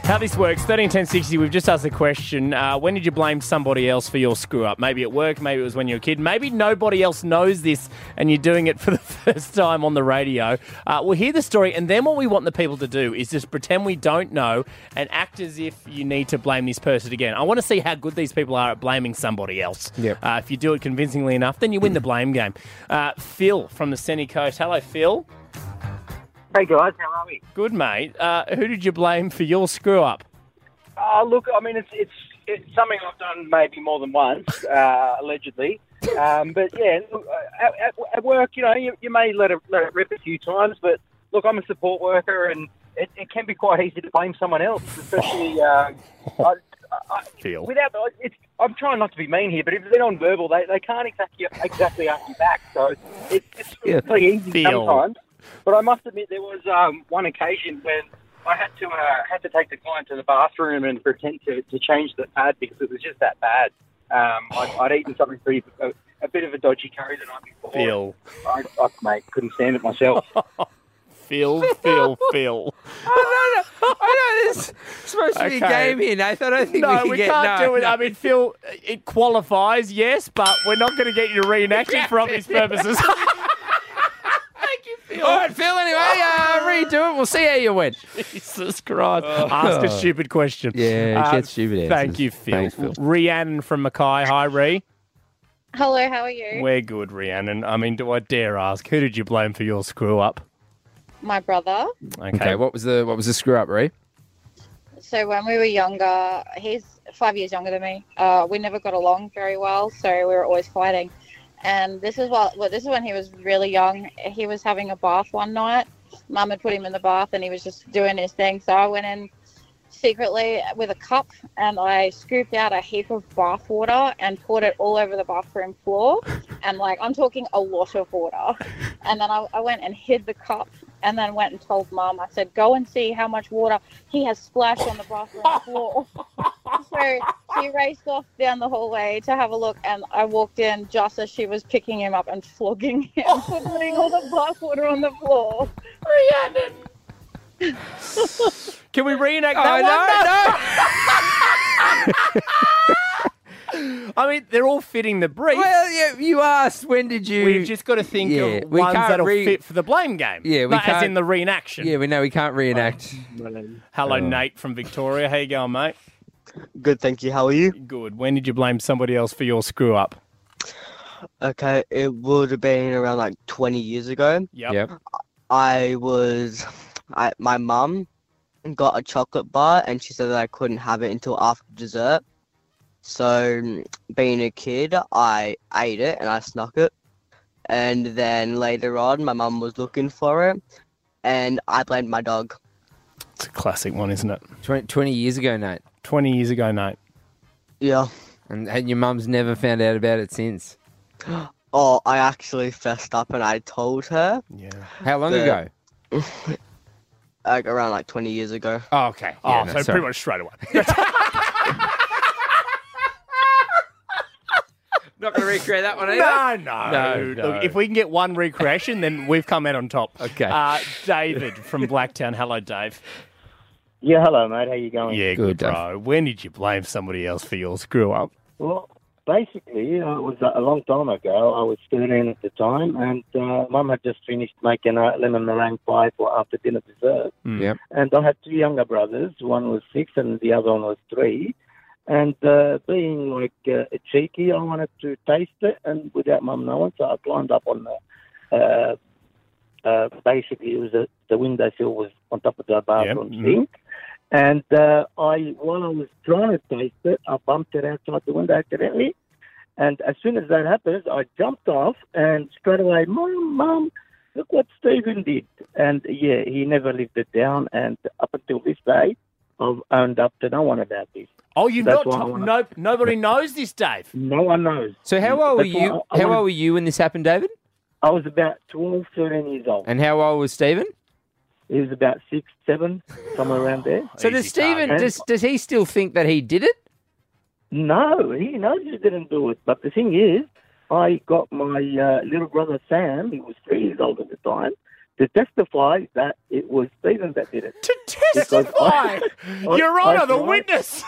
How this works, 131060, we've just asked the question, when did you blame somebody else for your screw-up? Maybe at work, maybe it was when you were a kid. Maybe nobody else knows this and you're doing it for the first time on the radio. We'll hear the story, and then what we want the people to do is just pretend we don't know and act as if you need to blame this person again. I want to see how good these people are at blaming somebody else. Yep. If you do it convincingly enough, then you win the blame game. Phil from the Sunny Coast. Hello, Phil. Hey guys, how are we? Good, mate. Who did you blame for your screw-up? Look, I mean, it's something I've done maybe more than once, allegedly. But yeah, look, at work, you know, you may let it rip a few times, but look, I'm a support worker, and it can be quite easy to blame someone else, especially. Phil. I'm trying not to be mean here, but if they're non-verbal, they can't exactly argue you back. So it's pretty easy sometimes. But I must admit, there was one occasion when I had to take the client to the bathroom and pretend to change the pad because it was just that bad. I'd eaten something a bit of a dodgy curry the night before. Phil. I couldn't stand it myself. Phil. I know there's supposed to be a game here, Nathan. I don't think we can't do it. I mean, Phil, it qualifies, yes, but we're not going to get you to reenact it for obvious purposes. All right, Phil, anyway, redo it. We'll see how you went. Jesus Christ. Ask a stupid question. Yeah, get stupid answers. Thank you, Phil. Thanks, Phil. Rhiannon from Mackay. Hi, Rhi. Hello, how are you? We're good, Rhiannon. I mean, do I dare ask, who did you blame for your screw-up? My brother. Okay, what was the screw-up, Rhi? So when we were younger, he's 5 years younger than me. We never got along very well, so we were always fighting. And this is when he was really young. He was having a bath one night. Mum had put him in the bath and he was just doing his thing. So I went in secretly with a cup and I scooped out a heap of bath water and poured it all over the bathroom floor. And I'm talking a lot of water. And then I went and hid the cup and then went and told Mum. I said, go and see how much water he has splashed on the bathroom floor. So she raced off down the hallway to have a look, and I walked in just as she was picking him up and flogging him for putting all the bath water on the floor. Rhiannon! Can we reenact that one? No. I mean, they're all fitting the brief. Well, yeah, you asked when did you... We've just got to think of ones that'll fit for the blame game. Yeah, we can't... As in the reenaction. Yeah, we know we can't reenact. Hello, Nate from Victoria. How you going, mate? Good, thank you. How are you? Good. When did you blame somebody else for your screw-up? Okay, it would have been around 20 years ago. Yep. My mum got a chocolate bar and she said that I couldn't have it until after dessert. So, being a kid, I ate it and I snuck it. And then later on, my mum was looking for it and I blamed my dog. It's a classic one, isn't it? 20 years ago, Nate. 20 years ago, Nate. Yeah. And your mum's never found out about it since? Oh, I actually fessed up and I told her. Yeah. How long ago? Around 20 years ago. Oh, okay. Yeah, so pretty much straight away. Not going to recreate that one No. either? No. Look, if we can get one recreation, then we've come out on top. Okay. David from Blacktown. Hello, Dave. Yeah, hello, mate. How you going? Yeah, good, bro. When did you blame somebody else for your screw-up? Well, basically, it was a long time ago. I was 13 at the time, and Mum had just finished making a lemon meringue pie for after dinner dessert. Yep. And I had two younger brothers. One was 6 and the other one was 3. And being cheeky, I wanted to taste it, and without Mum knowing, so I climbed up on the. Basically, it was the windowsill was on top of the bathroom sink, and while I was trying to taste it, I bumped it outside the window accidentally, and as soon as that happens, I jumped off and straight away, Mum, look what Stephen did, and yeah, he never lived it down, and up until this day, I've owned up to no one about this. Oh, nobody knows this, Dave. No one knows. So how old were you? How old were you when this happened, David? I was about 12, 13 years old. And how old was Stephen? He was about 6, 7, somewhere around there. So does Stephen, does he still think that he did it? No, he knows he didn't do it. But the thing is, I got my little brother Sam, he was 3 years old at the time, to testify that it was Stephen that did it. To testify? Your Honour, the witness.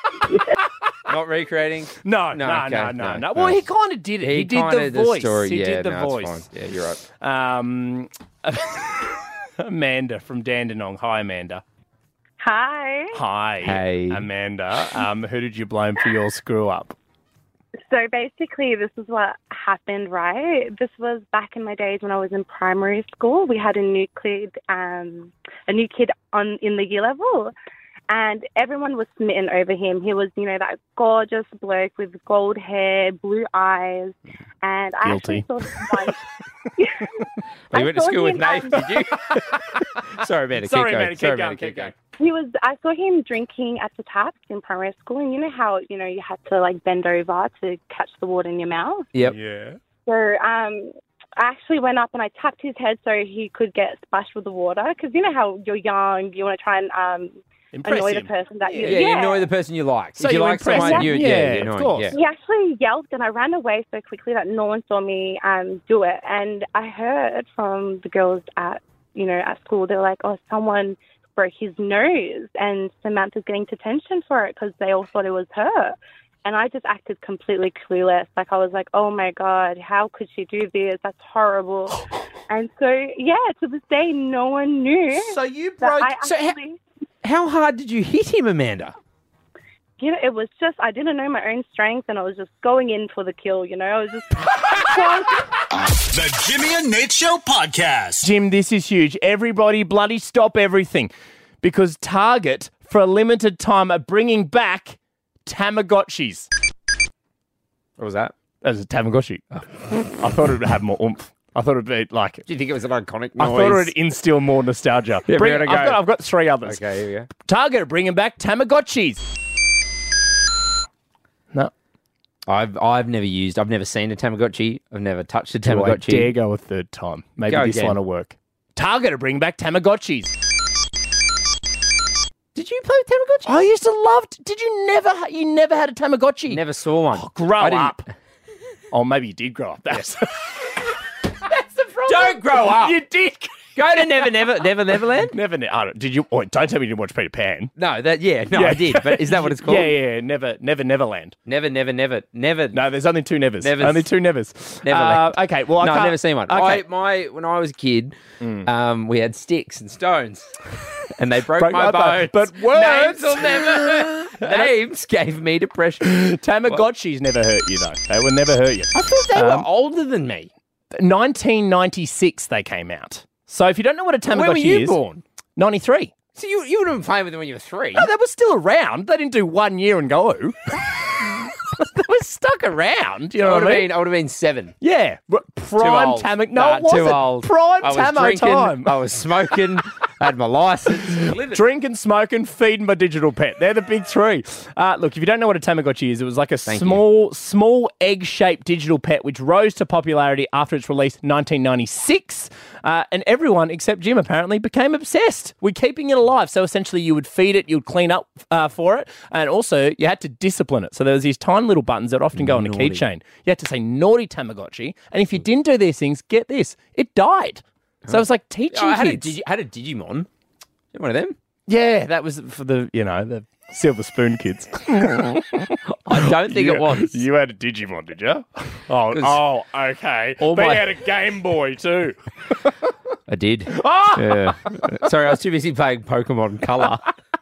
Not recreating? No. Well, he kind of did it. He did the voice. He did the voice. It's fine. Yeah, you're right. Amanda from Dandenong. Hi, Amanda. Hi. Hi. Hey. Amanda. Who did you blame for your screw up? So basically, this is what happened, right? This was back in my days when I was in primary school. We had a new kid in the year level, and everyone was smitten over him. He was, that gorgeous bloke with gold hair, blue eyes, and I actually saw him once. You went to school with Nate, did you? Sorry, Amanda. Keep going. I saw him drinking at the taps in primary school, and you know how, you had to bend over to catch the water in your mouth? Yep. Yeah. So I actually went up and I tapped his head so he could get splashed with the water, because you know how you're young, you want to try and annoy the person that you... Yeah, you annoy the person you like. So if you like someone, you annoy. of course. Yeah. He actually yelped and I ran away so quickly that no one saw me do it. And I heard from the girls at school, they're like, oh, someone broke his nose and Samantha's getting detention for it because they all thought it was her. And I just acted completely clueless. Like, I was like, oh, my God, how could she do this? That's horrible. And so, to this day, no one knew. So you broke... How hard did you hit him, Amanda? It was just, I didn't know my own strength and I was just going in for the kill, I was just... The Jimmy and Nate Show podcast. Jim, this is huge. Everybody bloody stop everything, because Target, for a limited time, are bringing back Tamagotchis. What was that? As a Tamagotchi. I thought it would have more oomph. I thought it would be like... Do you think it was an iconic noise? I thought it would instill more nostalgia. Yeah, I've got 3 others. Okay, here we go. Target are bringing back Tamagotchis. No. I've never seen a Tamagotchi. I've never touched a Do I Tamagotchi. dare go a third time? Maybe Go this again. one will work. Target are bringing back Tamagotchis. Did you play with Tamagotchi? I used to love... Did you never had a Tamagotchi? Never saw one. Oh, grow up. Oh, maybe you did grow up. That's the problem. Don't grow up. You did. Go to Neverland? Did you? Oh, don't tell me you didn't watch Peter Pan. No, I did. But is that what it's called? Yeah. Neverland. Never. No, there's only 2 nevers. Only 2 nevers. Neverland. Okay, well, I've never seen one. Okay. When I was a kid, we had sticks and stones, and they broke my bones. But words names gave me depression. Tamagotchis never hurt you though. They will never hurt you. I thought they were older than me. 1996 they came out. So if you don't know what a Tamagotchi when were you is, born? 93. So you would have been playing with them when you were 3. No, they were still around. They didn't do 1 year and go. They were stuck around. You know what I mean? I would have been 7. Yeah. Prime Tamagotchi. No, it wasn't. Too old. Prime I was Tamo drinking, time. I was smoking. I had my license. Drinking, smoking, feeding my digital pet. They're the big 3. Look, if you don't know what a Tamagotchi is, it was like a small egg-shaped digital pet which rose to popularity after its release in 1996. And everyone, except Jim apparently, became obsessed with keeping it alive. So essentially you would feed it, you'd clean up for it, and also you had to discipline it. So there was these tiny little buttons that often go on a keychain. You had to say naughty Tamagotchi, and if you didn't do these things, get this, it died. So it was like teaching kids. I had a Digimon. One of them? Yeah, that was for the Silver Spoon kids. I don't think it was. You had a Digimon, did you? Oh, okay. They had a Game Boy too. I did. Oh! Yeah. Sorry, I was too busy playing Pokemon Colour.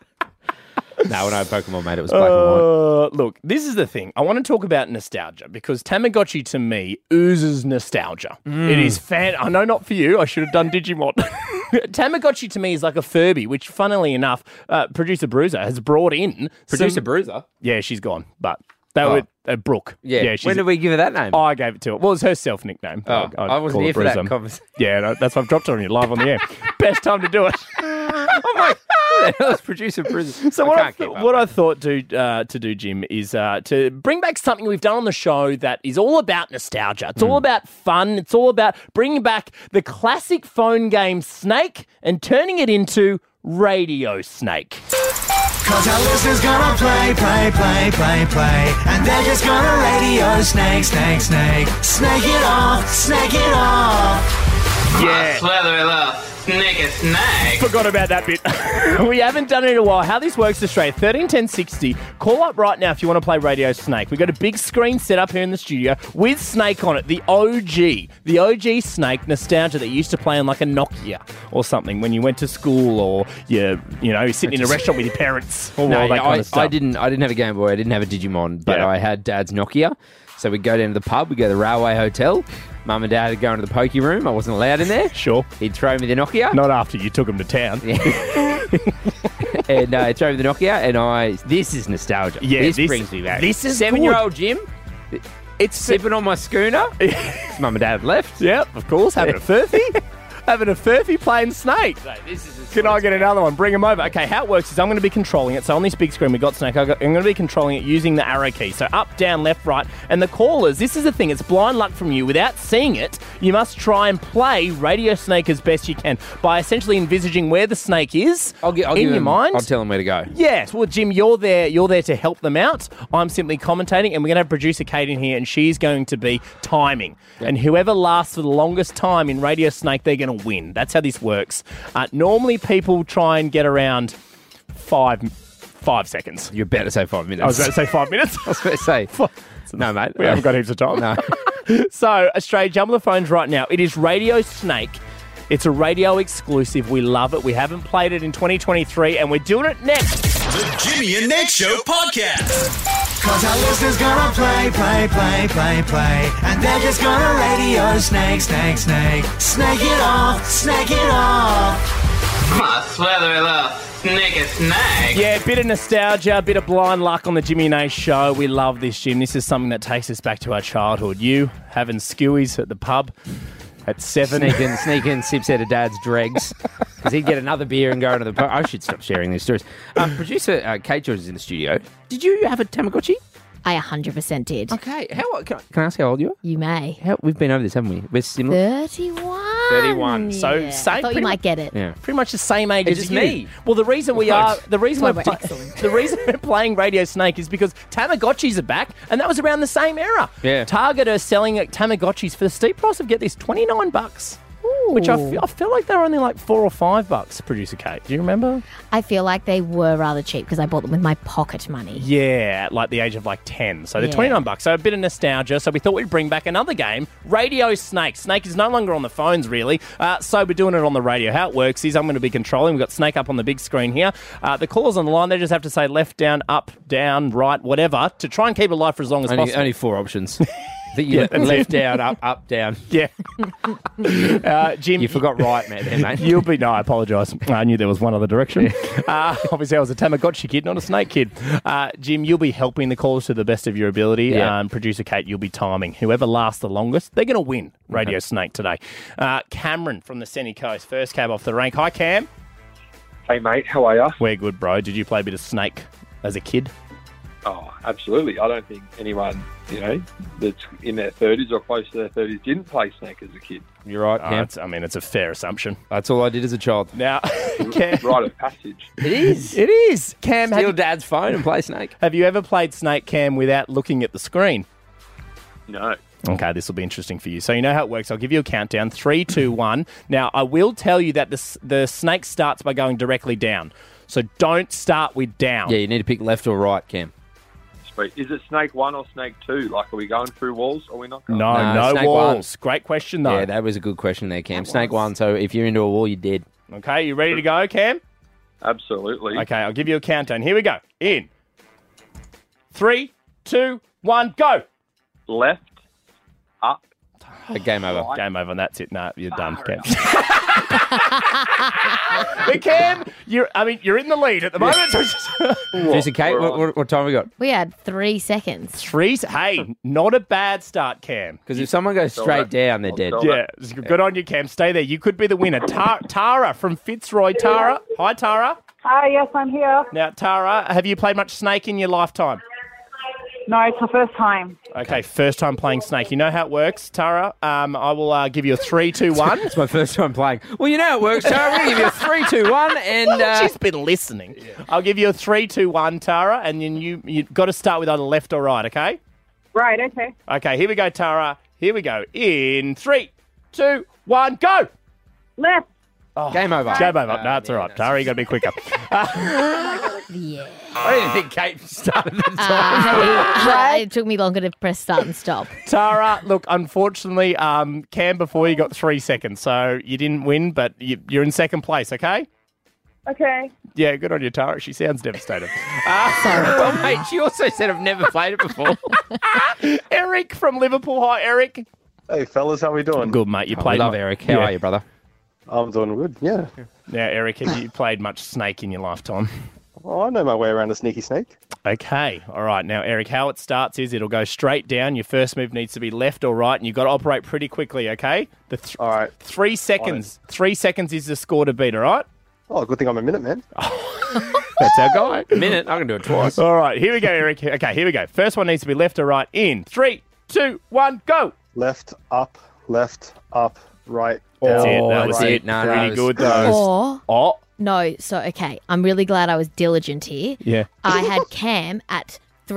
No, when I had Pokemon, mate, it was black and white. Look, this is the thing. I want to talk about nostalgia because Tamagotchi to me oozes nostalgia. It is I know not for you. I should have done Digimon. Tamagotchi to me is like a Furby, which funnily enough, Producer Bruiser has brought in. Producer Bruiser? Yeah, she's gone, but... That was Brooke. Yeah. When did we give her that name? I gave it to her. Well, it was her self-nickname. I wasn't here for that conversation. Yeah, no, that's why I've dropped it on you live on the air. Best time to do it. Oh, my... That was Producer Bruiser. So what I thought to do, Jim, is to bring back something we've done on the show that is all about nostalgia. It's all about fun. It's all about bringing back the classic phone game Snake and turning it into Radio Snake. Cause our listeners gonna play, and they're just gonna radio snake, snake it off, Yeah. Slithery little sneaky snake. Forgot about that bit. We haven't done it in a while. How this works, Australia, 131060. Call up right now if you want to play Radio Snake. We've got a big screen set up here in the studio with Snake on it, the OG Snake nostalgia that you used to play on like a Nokia or something when you went to school or you're sitting in a restaurant with your parents or all that kind of stuff. I didn't have a Game Boy. I didn't have a Digimon, but I had Dad's Nokia. So we'd go down to the pub. We'd go to the Railway Hotel. Mum and Dad would go into the pokey room. I wasn't allowed in there. Sure. He'd throw me the Nokia. Not after you took him to town. And he'd throw me the Nokia, and this is nostalgia. Yeah, this brings me back. This is 7-year-old Jim. It's sipping on my schooner. Mum and Dad had left. Yep, of course. Having a furphy. Having a furphy playing Snake. Can I get another one? Bring him over. Okay, how it works is I'm going to be controlling it. So on this big screen, we've got Snake. I'm going to be controlling it using the arrow key. So up, down, left, right. And the callers, this is the thing. It's blind luck from you. Without seeing it, you must try and play Radio Snake as best you can by essentially envisaging where the snake is in your mind. I'll tell them where to go. Yes. Well, Jim, you're there to help them out. I'm simply commentating, and we're going to have producer Kate in here, and she's going to be timing. Yep. And whoever lasts for the longest time in Radio Snake, they're going to win. That's how this works. Normally, people try and get around 5 seconds. You're about to say 5 minutes. I was about to say 5 minutes. I was about to say. No, mate. We haven't got heaps of time. No. So, Australia, jump on the phones right now. It is Radio Snake. It's a radio exclusive. We love it. We haven't played it in 2023, and we're doing it next. The Jimmy and Nate Show podcast. Cause our listeners gonna play, and they're just gonna radio snake, snake it off, snake it off. My slithery little sneaky snake. Yeah, a bit of nostalgia, a bit of blind luck on the Jimmy and Nate Show. We love this, Jim. This is something that takes us back to our childhood. You having skewies at the pub at 7. Sneak in sips out of Dad's dregs. Because he'd get another beer and go into the pub. I should stop sharing these stories. Producer Kate George is in the studio. Did you have a Tamagotchi? I 100% did. Okay. Can I ask how old you are? You may. We've been over this, haven't we? We're similar. 31. So Yeah. same. I thought you might get it. Yeah. Pretty much the same age It's as just you. me. Well, the reason we're playing Radio Snake is because Tamagotchis are back, and that was around the same era. Yeah. Target are selling Tamagotchis for the steep price of, get this, $29. Which I feel like they were only like $4 or $5, Producer Kate. Do you remember? I feel like they were rather cheap because I bought them with my pocket money. Yeah, at like the age of like 10. So they're Yeah. $29. So a bit of nostalgia. So we thought we'd bring back another game, Radio Snake. Snake is no longer on the phones, really. So we're doing it on the radio. How it works is I'm going to be controlling. We've got Snake up on the big screen here. The callers on the line, they just have to say left, down, up, down, right, whatever, to try and keep it live for as long as possible. Only 4 options. Left, down, up, down. Yeah. Jim, you forgot right, mate. You'll be... No, I apologise. I knew there was one other direction. Obviously, I was a Tamagotchi kid, not a snake kid. Jim, you'll be helping the callers to the best of your ability. Yeah. Producer Kate, you'll be timing. Whoever lasts the longest, they're going to win Radio Snake today. Cameron from the Sunny Coast, first cab off the rank. Hi, Cam. Hey, mate. How are you? We're good, bro. Did you play a bit of Snake as a kid? Oh, absolutely. I don't think anyone, that's in their 30s or close to their 30s didn't play Snake as a kid. You're right, Cam. It's a fair assumption. That's all I did as a child. Now, Cam, Rite of passage. It is. It is. Cam, Steal Dad's phone and play Snake. Have you ever played Snake, Cam, without looking at the screen? No. Okay, this will be interesting for you. So you know how it works. I'll give you a countdown. 3, 2, 1. Now, I will tell you that the snake starts by going directly down. So don't start with down. Yeah, you need to pick left or right, Cam. Sweet. Is it Snake 1 or Snake 2? Like, are we going through walls or are we not going? No Snake walls. Great question, though. Yeah, that was a good question there, Cam. Snake 1, so if you're into a wall, you're dead. Okay, you ready to go, Cam? Absolutely. Okay, I'll give you a countdown. Here we go. In 3, 2, 1, go. Left, up. Game over. Right. Game over, and that's it. No, you're done, Cam. But Cam, you're in the lead at the moment. Producer Kate, what time we got? We had 3 seconds. Hey, not a bad start, Cam. Because if someone goes straight down, they're dead. Yeah, good on you, Cam. Stay there. You could be the winner. Tara from Fitzroy. Tara. Hi, Tara. Hi, yes, I'm here. Now, Tara, have you played much Snake in your lifetime? No, it's my first time. Okay, first time playing Snake. You know how it works, Tara? I will give you a 3, 2, 1. It's my first time playing. Well, you know how it works, Tara. We're going to give you a 3, 2, 1. And she's been listening. Yeah. I'll give you a 3, 2, 1, Tara, and then you've got to start with either left or right, okay? Right, okay. Okay, here we go, Tara. Here we go. In 3, 2, 1, go! Left. Game over. Game over. No, it's all right. Tara, you got to be quicker. Yeah. I didn't think Kate started the time. It took me longer to press start and stop. Tara, look, unfortunately, Cam before you got 3 seconds, so you didn't win, but you're in second place, okay? Okay. Yeah, good on you, Tara. She sounds devastated. Sorry. Well, mate, she also said I've never played it before. Eric from Liverpool. Hi, Eric. Hey, fellas, how we doing? Good, mate. You I played. love Eric. How are you, brother? I'm doing good, yeah. Now, Eric, have you played much Snake in your lifetime? Oh, I know my way around a sneaky snake. Okay. All right. Now, Eric, how it starts is it'll go straight down. Your first move needs to be left or right, and you've got to operate pretty quickly, okay? All right. 3 seconds. 3 seconds is the score to beat, all right? Oh, good thing I'm a minute, man. That's our guy. A minute. I can do it twice. All right. Here we go, Eric. Okay, here we go. First one needs to be left or right in 3, 2, 1, go. Left, up, right. That's down, it. That right, was it. No, Pretty that was good, close. though. Or, no, so, okay, I'm really glad I was diligent here. Yeah. I had Cam at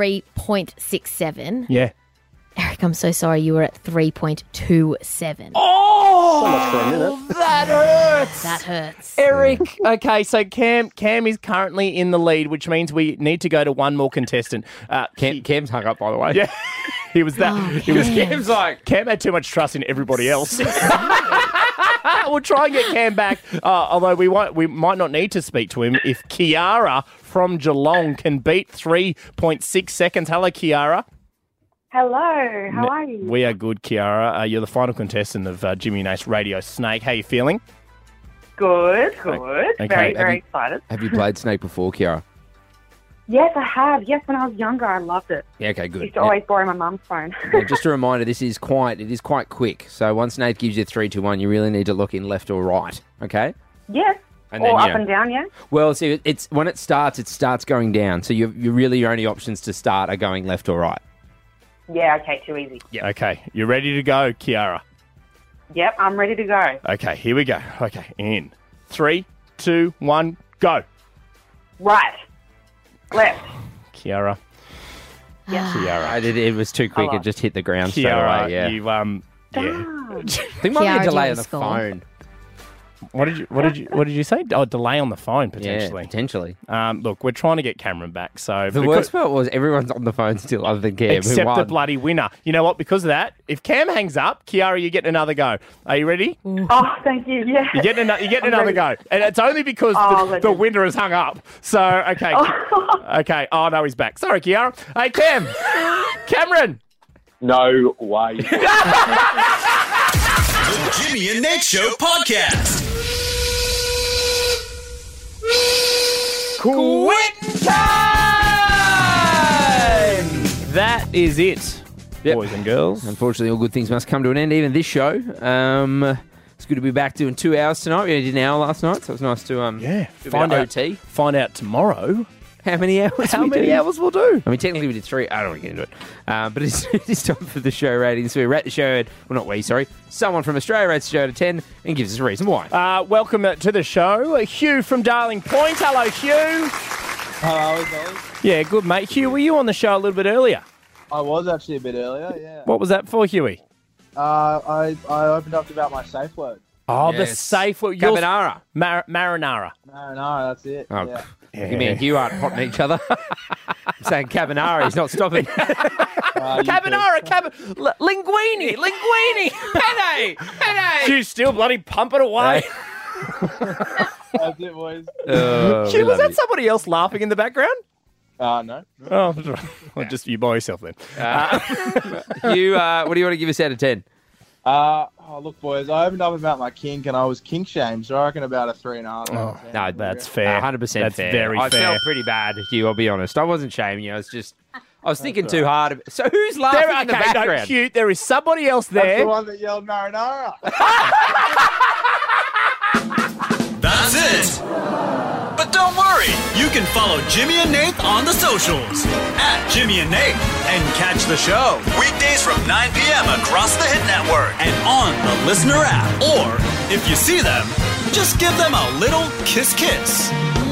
3.67. Yeah. Eric, I'm so sorry you were at 3.27. Oh! So much for a minute. That hurts. That hurts. Eric. Okay, so Cam is currently in the lead, which means we need to go to one more contestant. Cam's hung up, by the way. Yeah. He was that. Oh, he was Cam. Cam's like Cam had too much trust in everybody else. We'll try and get Cam back. Although we might not need to speak to him if Kiara from Geelong can beat 3.6 seconds. Hello, Kiara. Hello. How are you? We are good, Kiara. You're the final contestant of Jimmy and Ace Radio Snake. How you feeling? Good. Okay. Very excited. Have you played Snake before, Kiara? Yes, I have. Yes, when I was younger, I loved it. Yeah, okay, I good. used to always borrow my mum's phone. Well, just a reminder, it is quite quick. So once Nate gives you 3, 2, 1, you really need to look in left or right, okay? Yes. And or then, up and down, yeah? Well, see, it's when it starts going down. So you really your only options to start are going left or right. Yeah, okay, too easy. Yeah. Okay. You ready to go, Kiara? Yep, I'm ready to go. Okay, here we go. Okay, in 3, 2, 1, go. Right. Left. Kiara. Yeah. Kiara. It was too quick. It just hit the ground straight Kiara, away. Yeah. you yeah. I think might be Kiara, a do you delay want on the to score? phone. What did you say? Oh, delay on the phone potentially. Yeah, potentially. Look, we're trying to get Cameron back. So The worst part was everyone's on the phone still, other than Cam. who except the won. bloody winner. You know what? Because of that, if Cam hangs up, Kiara, you get another go. Are you ready? Oh, thank you. Yeah. You get another go, and it's only because the winner has hung up. So okay, okay. Oh no, he's back. Sorry, Kiara. Hey, Cameron. No way. The Jimmy and Nate Show podcast. Quit time! That is it, boys and girls. Unfortunately, all good things must come to an end, even this show. It's good to be back doing 2 hours tonight. We did an hour last night, so it's nice to do a bit of OT. Find out tomorrow how many hours How many hours we'll do. I mean, technically we did 3. I don't want to get into it. But it's time for the show ratings. We rate the show someone from Australia rates the show to 10 and gives us a reason why. Welcome to the show. Hugh from Darling Point. Hello, Hugh. Hello, guys. Yeah, good, mate. Hugh, were you on the show a little bit earlier? I was actually a bit earlier, yeah. What was that for, Huey? I opened up about my safe word. Oh, the safe word. Carbonara. Marinara. Marinara, that's it. Oh, yeah. Me and Hugh aren't hotting each other. I'm saying carbonara, he's not stopping. Carbonara, linguine, penne. Hugh's still bloody pumping away. That's it, boys. Hugh, was that somebody else laughing in the background? No. Oh, well, just you by yourself then. Hugh, what do you want to give us out of 10? Look, boys, I opened up about my kink and I was kink shamed, so I reckon about a 3.5. Oh, no, that's fair. 100% That's fair. very I fair. felt pretty bad, Hugh, I'll be honest. I wasn't shaming you. I was thinking too hard. So who's laughing in the background? No, cute. There is somebody else That's there. the one that yelled marinara. That's it. But don't worry, you can follow Jimmy and Nate on the socials at Jimmy and Nate and catch the show weekdays from 9 p.m. across the Hit Network and on the Listener app. Or if you see them, just give them a little kiss.